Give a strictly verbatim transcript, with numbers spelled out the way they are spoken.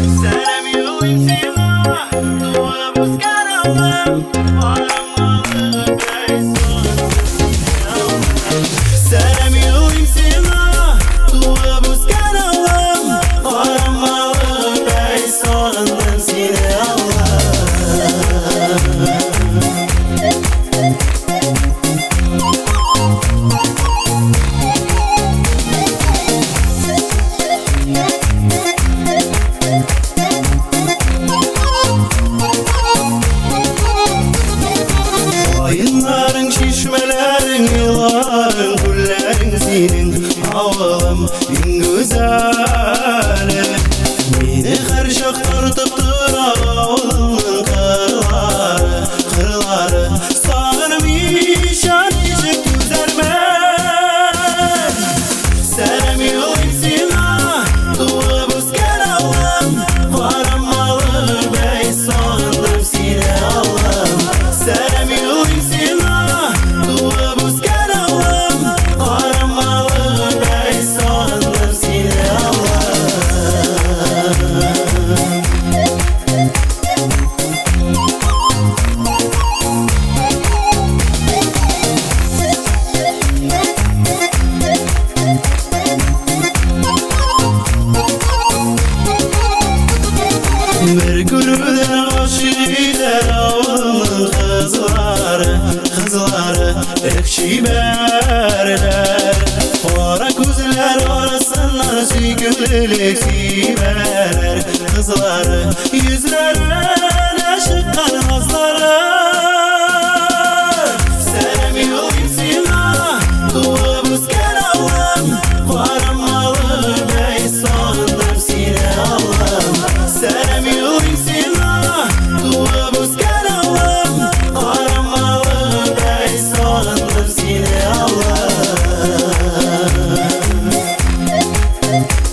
Sevmiyorum silah, dua buscar Allah'ım. Aramalı bey sonunda. Sevmiyorum silah, dua buscar Allah'ım. Aramalı bey sonunda seni Allah'ım. Ayınların, şişmelerin, yılların, güllerin senin havalim en güzeli. Beni her şak tartıp dur ağılının kırları, kırları sağırmış anecek güzelmen. Sevmiyorum silah, dua buscar Allah'ım. Varamalı bey sonunda seni Allah'ım. Sevmiyorum silah, dua buscar Allah'ım. Aramalı bey sonunda seni Allah'ım. Bir gülüden aşık eder ağılının kızları, kızları ekşi berler. Kara gözler arasından sügülülük siverler. Kızları yüzlerine aşıklar nazları. Sevmiyorum silah, dua buscar Allah'ım. Varamalı bey sonunda seni Allah'ım. Sevmiyorum silah, dua buscar Allah'ım. Aramalı bey sonunda seni Allah'ım.